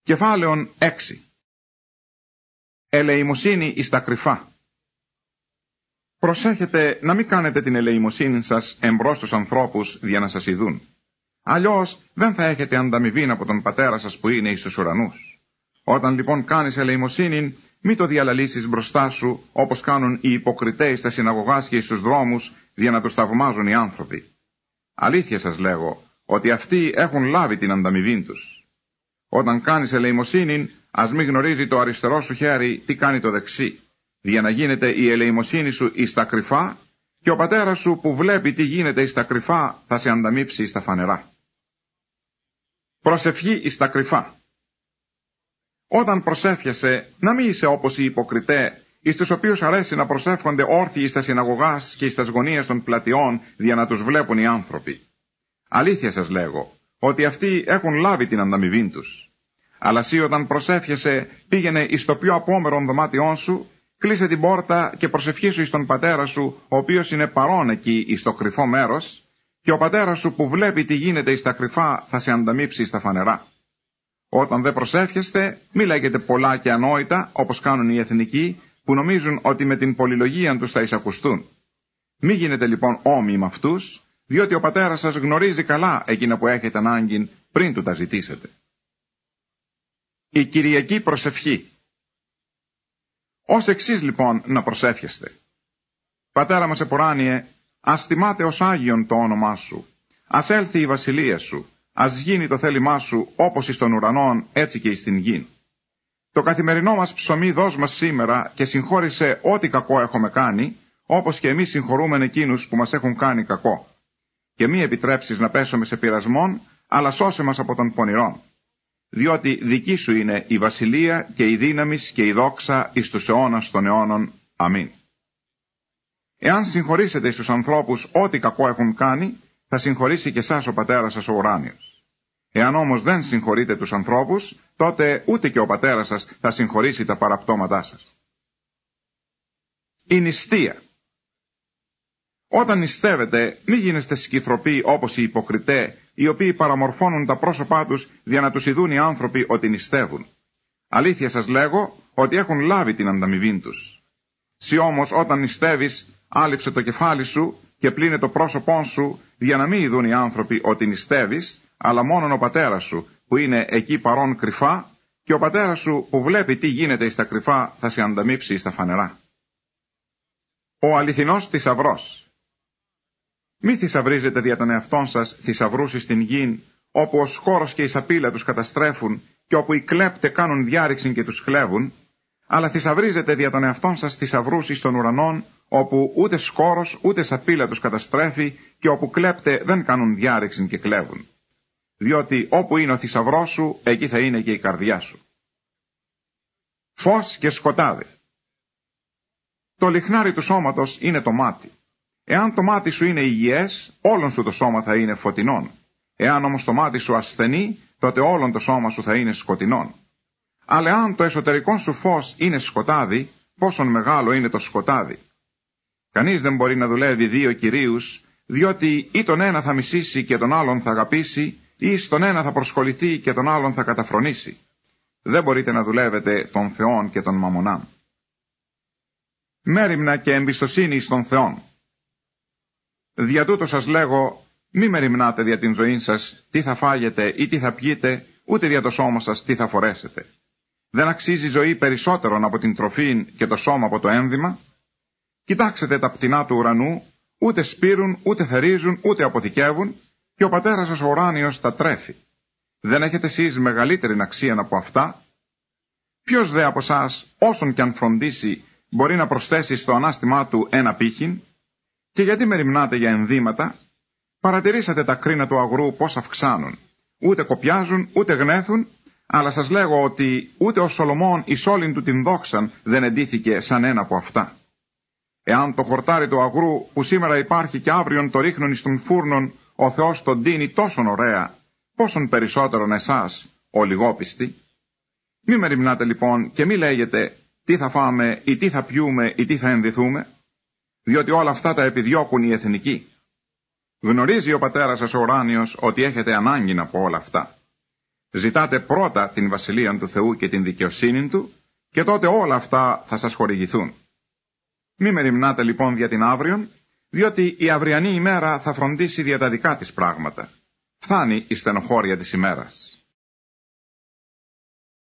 Κεφάλαιον 6. Ελεημοσύνη εις τα κρυφά. Προσέχετε να μην κάνετε την ελεημοσύνη σας εμπρός στους ανθρώπους για να σας ειδούν. Αλλιώς δεν θα έχετε ανταμοιβήν από τον πατέρα σας που είναι εις τους ουρανούς. Όταν λοιπόν κάνεις ελεημοσύνη, μη το διαλαλήσεις μπροστά σου, όπως κάνουν οι υποκριτές στα συναγωγάς και εις τους δρόμους, για να τους θαυμάζουν οι άνθρωποι. Αλήθεια σας λέγω, ότι αυτοί έχουν λάβει την ανταμοιβήν τους. Όταν κάνεις ελεημοσύνη, ας μη γνωρίζει το αριστερό σου χέρι τι κάνει το δεξί, για να γίνεται η ελεημοσύνη σου εις τα κρυφά, και ο πατέρας σου που βλέπει τι γίνεται εις τα κρυφά θα σε ανταμείψει εις τα φανερά. Προσευχή εις τα κρυφά. Όταν προσεύχεσαι, να μην είσαι όπως οι υποκριτέ, εις τους οποίους αρέσει να προσεύχονται όρθιοι εις τα συναγωγάς και εις τας γωνίες των πλατιών, για να τους βλέπουν οι άνθρωποι. Αλήθεια σας λέγω, ότι αυτοί έχουν λάβει την ανταμοιβήν τους. Αλλά εσύ όταν προσεύχεσαι, πήγαινε εις το πιο απόμερον δωμάτιόν σου, κλείσε την πόρτα και προσευχήσου εις τον πατέρα σου, ο οποίος είναι παρόν εκεί εις το κρυφό μέρος, και ο πατέρας σου που βλέπει τι γίνεται εις τα κρυφά θα σε ανταμείψει εις τα φανερά. Όταν δεν προσεύχεστε, μη λέγετε πολλά και ανόητα, όπως κάνουν οι εθνικοί, που νομίζουν ότι με την πολυλογία τους θα εισακουστούν. Μη γίνετε λοιπόν όμοιοι με αυτούς, διότι ο πατέρας σας γνωρίζει καλά εκείνα που έχετε ανάγκη πριν του τα ζητήσετε. Η Κυριακή προσευχή. Ως εξής λοιπόν να προσεύχεστε. Πατέρα μας επουράνιε, ας τιμάται ως Άγιον το όνομά σου, ας έλθει η βασιλεία σου, ας γίνει το θέλημά σου όπως εις των ουρανών έτσι και εις την γην. Το καθημερινό μας ψωμί δώσ' μας σήμερα και συγχώρησε ό,τι κακό έχουμε κάνει, όπως και εμείς συγχωρούμεν εκείνους που μας έχουν κάνει κακό. Και μη επιτρέψεις να πέσουμε σε πειρασμόν, αλλά σώσε μας από τον πονηρόν. Διότι δική σου είναι η βασιλεία και η δύναμις και η δόξα εις τους αιώνας των αιώνων. Αμήν. Εάν συγχωρήσετε στους ανθρώπους ό,τι κακό έχουν κάνει, θα συγχωρήσει και εσάς ο πατέρας σας ο ουράνιος. Εάν όμως δεν συγχωρείτε τους ανθρώπους, τότε ούτε και ο πατέρας σας θα συγχωρήσει τα παραπτώματά σας. Η νηστεία. Όταν νηστεύετε, μη γίνεστε σκυθροποί όπως οι υποκριτέ, οι οποίοι παραμορφώνουν τα πρόσωπά τους για να τους ειδούν οι άνθρωποι ότι νηστεύουν. Αλήθεια σας λέγω ότι έχουν λάβει την ανταμοιβήν τους. Συ όμως όταν νηστεύεις, άλυψε το κεφάλι σου και πλύνε το πρόσωπόν σου, για να μην ειδούν οι άνθρωποι ότι νηστεύεις, αλλά μόνον ο πατέρας σου που είναι εκεί παρόν κρυφά, και ο πατέρας σου που βλέπει τι γίνεται εις τα κρυφά θα σε ανταμείψει εις τα φανερά. Ο αληθινός θησαυρός. Μη θησαυρίζετε δια των εαυτών σας θησαυρούς εις την γην, όπου ο σκόρος και η σαπίλα τους καταστρέφουν και όπου οι κλέπτε κάνουν διάρρηξη και τους χλεύουν, αλλά θησαυρίζετε δια των εαυτών σας θησαυρούς εις των ουρανών, όπου ούτε σκόρος ούτε σαπίλα τους καταστρέφει και όπου κλέπτε δεν κάνουν διάρρηξη και κλέβουν. Διότι όπου είναι ο θησαυρός σου, εκεί θα είναι και η καρδιά σου. Φως και σκοτάδι. Το λιχνάρι του σώματος είναι το μάτι. Εάν το μάτι σου είναι υγιές, όλον σου το σώμα θα είναι φωτεινόν. Εάν όμως το μάτι σου ασθενεί, τότε όλον το σώμα σου θα είναι σκοτεινόν. Αλλά αν το εσωτερικό σου φως είναι σκοτάδι, πόσον μεγάλο είναι το σκοτάδι. Κανείς δεν μπορεί να δουλεύει δύο κυρίους, διότι ή τον ένα θα μισήσει και τον άλλον θα αγαπήσει, ή στον ένα θα προσχοληθεί και τον άλλον θα καταφρονήσει. Δεν μπορείτε να δουλεύετε τον Θεόν και τον Μαμωνάν. Μέριμνα και εμπιστοσύνη στον Θεόν. Δια τούτο σας λέγω, μη μεριμνάτε δια την ζωή σας τι θα φάγετε ή τι θα πιείτε, ούτε δια το σώμα σας τι θα φορέσετε. Δεν αξίζει η ζωή περισσότερον από την τροφή και το σώμα από το ένδυμα. Κοιτάξτε τα πτηνά του ουρανού, ούτε σπείρουν, ούτε θερίζουν, ούτε αποθηκεύουν, και ο πατέρας σας ο ουράνιος τα τρέφει. Δεν έχετε εσείς μεγαλύτερη αξία από αυτά? Ποιος δε από εσάς, όσον κι αν φροντίσει, μπορεί να προσθέσει στο ανάστημά του ένα πύχην? Και γιατί μεριμνάτε για ενδύματα? Παρατηρήσατε τα κρίνα του αγρού πώς αυξάνουν. Ούτε κοπιάζουν, ούτε γνέθουν, αλλά σας λέγω ότι ούτε ο Σολομών εις όλην του την δόξαν δεν εντύθηκε σαν ένα από αυτά. Εάν το χορτάρι του αγρού που σήμερα υπάρχει και αύριον το ρίχνουν εις τον φούρνον, ο Θεός τον ντύνει τόσον ωραία, πόσον περισσότερον εσάς, ο λιγόπιστοι? Μη μεριμνάτε λοιπόν και μη λέγετε τι θα φάμε ή τι θα πιούμε ή τι θα ενδυθούμε, διότι όλα αυτά τα επιδιώκουν οι εθνικοί. Γνωρίζει ο πατέρας σας ο ουράνιος ότι έχετε ανάγκη από όλα αυτά. Ζητάτε πρώτα την βασιλεία του Θεού και την δικαιοσύνη του, και τότε όλα αυτά θα σας χορηγηθούν. Μη μεριμνάτε λοιπόν δια την αύριον, διότι η αυριανή ημέρα θα φροντίσει δια τα δικά της πράγματα. Φθάνει η στενοχώρια της ημέρας.